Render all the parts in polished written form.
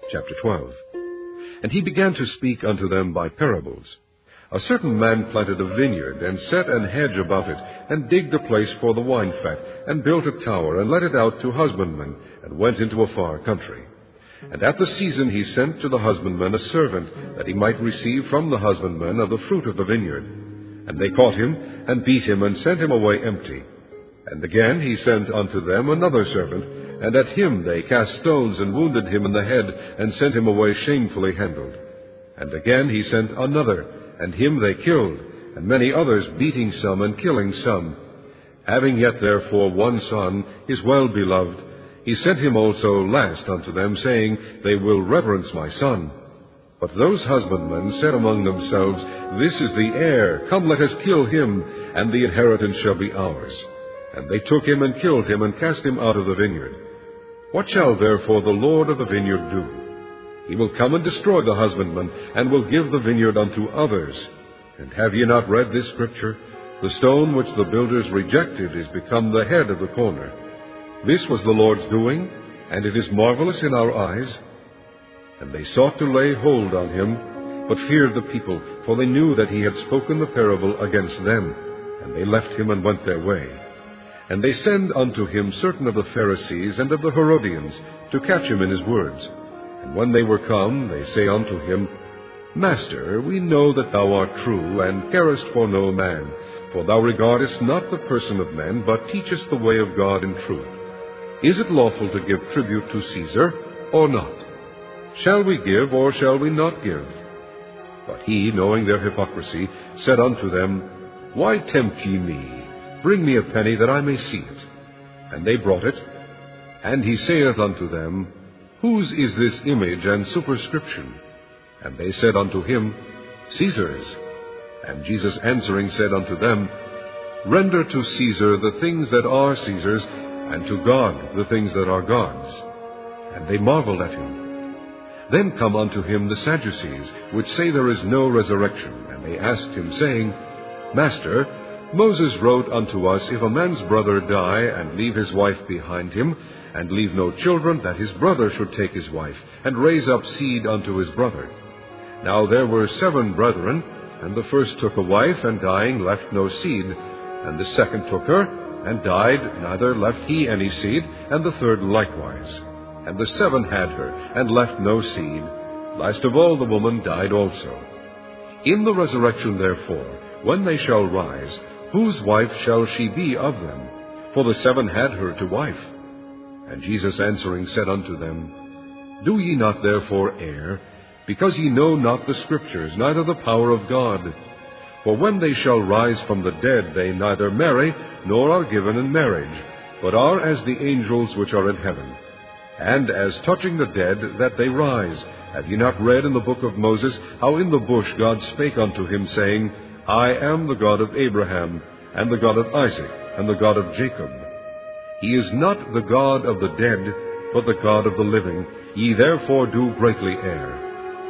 Chapter 12. And he began to speak unto them by parables. A certain man planted a vineyard, and set an hedge about it, and digged a place for the wine fat, and built a tower, and let it out to husbandmen, and went into a far country. And at the season he sent to the husbandman a servant, that he might receive from the husbandman of the fruit of the vineyard. And they caught him, and beat him, and sent him away empty. And again he sent unto them another servant, and at him they cast stones, and wounded him in the head, and sent him away shamefully handled. And again he sent another, and him they killed, and many others, beating some, and killing some. Having yet therefore one son, his well-beloved, he sent him also last unto them, saying, They will reverence my son. But those husbandmen said among themselves, This is the heir, come let us kill him, and the inheritance shall be ours. And they took him, and killed him, and cast him out of the vineyard. What shall therefore the Lord of the vineyard do? He will come and destroy the husbandman, and will give the vineyard unto others. And have ye not read this scripture? The stone which the builders rejected is become the head of the corner. This was the Lord's doing, and it is marvelous in our eyes. And they sought to lay hold on him, but feared the people, for they knew that he had spoken the parable against them. And they left him and went their way. And they send unto him certain of the Pharisees and of the Herodians, to catch him in his words. And when they were come, they say unto him, Master, we know that thou art true, and carest for no man, for thou regardest not the person of men, but teachest the way of God in truth. Is it lawful to give tribute to Caesar, or not? Shall we give, or shall we not give? But he, knowing their hypocrisy, said unto them, Why tempt ye me? Bring me a penny, that I may see it. And they brought it. And he saith unto them, Whose is this image and superscription? And they said unto him, Caesar's. And Jesus answering said unto them, Render to Caesar the things that are Caesar's, and to God the things that are God's. And they marveled at him. Then come unto him the Sadducees, which say there is no resurrection. And they asked him, saying, Master, Moses wrote unto us, If a man's brother die, and leave his wife behind him, and leave no children, that his brother should take his wife, and raise up seed unto his brother. Now there were 7 brethren, and the first took a wife, and dying left no seed. And the second took her, and died, neither left he any seed, and the third likewise. And the 7 had her, and left no seed. Last of all the woman died also. In the resurrection therefore, when they shall rise, whose wife shall she be of them? For the 7 had her to wife. And Jesus answering said unto them, Do ye not therefore err, because ye know not the Scriptures, neither the power of God? For when they shall rise from the dead, they neither marry, nor are given in marriage, but are as the angels which are in heaven. And as touching the dead, that they rise, have ye not read in the book of Moses, how in the bush God spake unto him, saying, I am the God of Abraham, and the God of Isaac, and the God of Jacob. He is not the God of the dead, but the God of the living. Ye therefore do greatly err.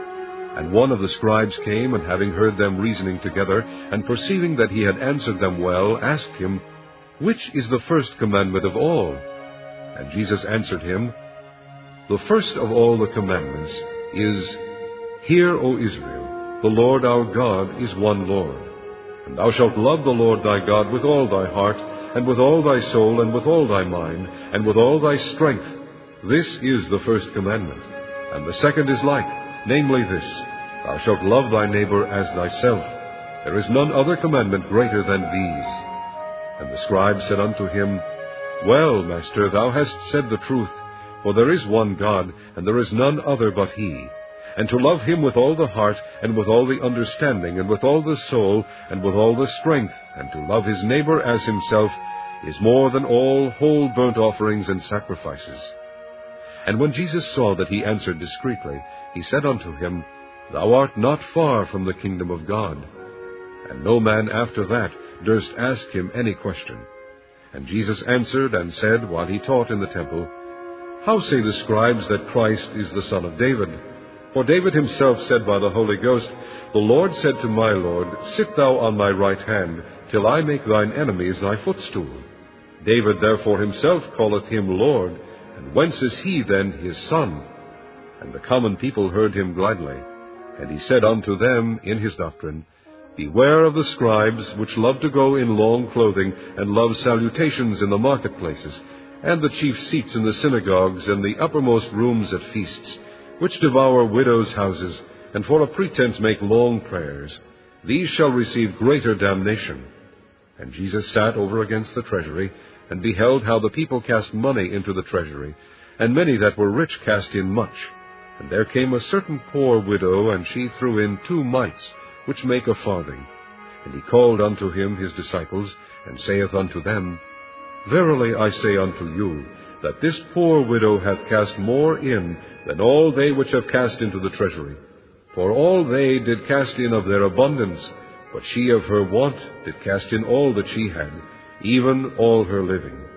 And one of the scribes came, and having heard them reasoning together, and perceiving that he had answered them well, asked him, Which is the first commandment of all? And Jesus answered him, The first of all the commandments is, Hear, O Israel, the Lord our God is one Lord. And thou shalt love the Lord thy God with all thy heart, and with all thy soul, and with all thy mind, and with all thy strength. This is the first commandment. And the second is like, namely this, Thou shalt love thy neighbor as thyself. There is none other commandment greater than these. And the scribe said unto him, Well, Master, thou hast said the truth, for there is one God, and there is none other but he. And to love him with all the heart, and with all the understanding, and with all the soul, and with all the strength, and to love his neighbor as himself, is more than all whole burnt offerings and sacrifices. And when Jesus saw that he answered discreetly, he said unto him, Thou art not far from the kingdom of God. And no man after that durst ask him any question. And Jesus answered and said, while he taught in the temple, How say the scribes that Christ is the son of David? For David himself said by the Holy Ghost, The Lord said to my Lord, Sit thou on my right hand, till I make thine enemies thy footstool. David therefore himself calleth him Lord, and whence is he then his son? And the common people heard him gladly. And he said unto them in his doctrine, Beware of the scribes, which love to go in long clothing, and love salutations in the marketplaces, and the chief seats in the synagogues, and the uppermost rooms at feasts, which devour widows' houses, and for a pretense make long prayers. These shall receive greater damnation. And Jesus sat over against the treasury, and beheld how the people cast money into the treasury, and many that were rich cast in much. And there came a certain poor widow, and she threw in 2 mites, which make a farthing. And he called unto him his disciples, and saith unto them, Verily I say unto you, that this poor widow hath cast more in than all they which have cast into the treasury. For all they did cast in of their abundance, but she of her want did cast in all that she had, even all her living.